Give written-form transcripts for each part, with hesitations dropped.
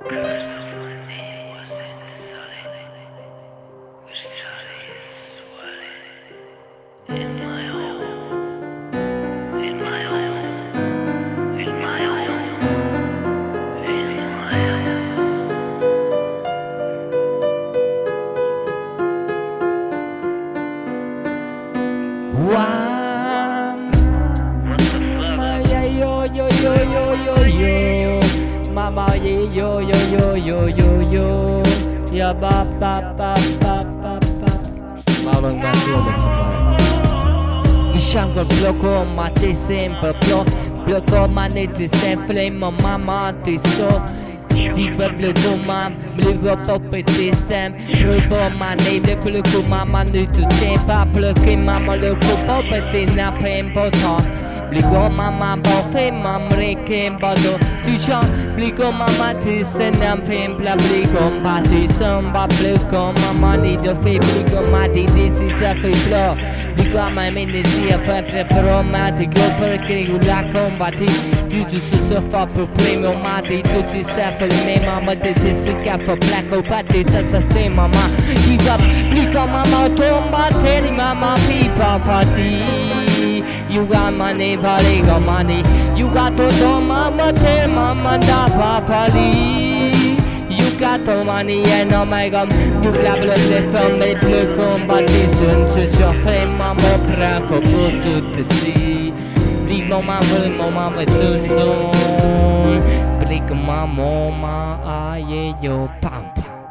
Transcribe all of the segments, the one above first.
Yo, mama yo yo, ya ba ba ba ba ba ba. Marlon Brando mix it. Ishango blocco ma c'è sempre blocco ma ne ti sempre mamma ti so. Di blocco ma blocco per te sempre blocco ma ne blocco mamma ne tu sempre blocco mamma blocco per te na tempo to. Bligo mama bao phê mam re kem bao do tu chong bligo mama thi sen nam phim bla bligo ba thi som ba bligo mama ni do phê bligo ma di si cha phê blo bligo ma me ni si a fa pro ma di go per che la com ba thi tu so fa problema ma di tu ci sa fa me mama di si ca fa black o ba di sa se mama give up bligo mama tomba teri mama pi pa pa di. You got money, body got money. You got to mama, tell mama da papali. You got the money and oh my god, you grab the film, make blue combat soon to your fame, mama, praco, put to see. Big mama, with the soul. Big mama, ah, yeah, yo, pump.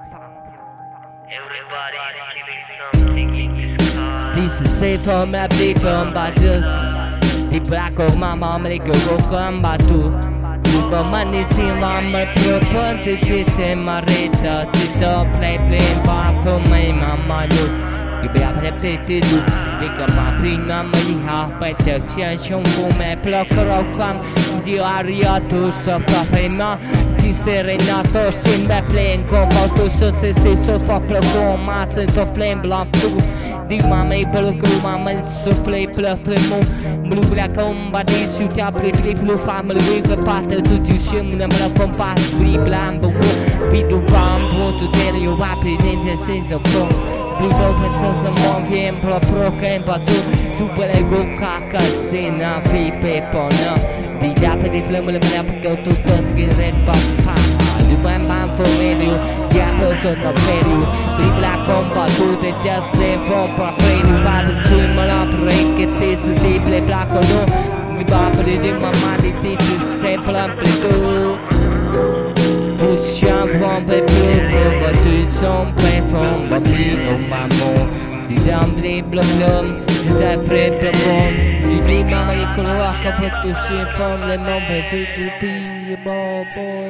This is safe for my big film, but just the black of my mom, they go come back to. You got money, see mama, proper to get in my radar. Sit up, play, bar for my mama. You be up to do. They got my thing, mama, you have better chance. You may block or come. The area to suffer, ma. This serenato, sim back playing, come out to success, so for performance and to flame block too. Di mama peluk mama souffle plaf mo blue black combat shoot up play blue family with a partner to do shim na mala compass free blam bo pidu bam bo to tell you what it in the sense the flow blue open some more game pro can but tu pele go kaka sena fi pepo na di data di film le mana go to get red pop du bam for me yeah person of you big black combat to the just same for play you bad to mala break it is the play black or no mi ba per di mamma di ti say plan to push jump from the blue but to some play from the blue mamo di damble blum that play from di mamma di colora che tu si from le nombre to be boy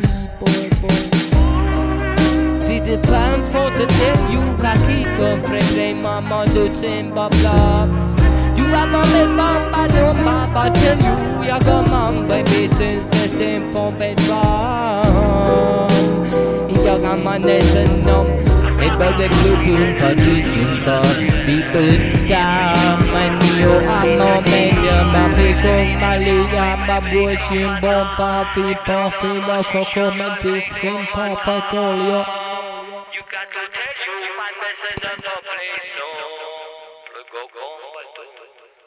the plan for the day you got to play mama do simba blah. You are mama mama do mama tell you ya go mama baby since the same for bedroom. Ya go mama no it was the blue but it's in the people down and you are no media baby go malia babu shimbo papi papi no coco mentis simple fatolio. Got to tell you my message on the place, so go, but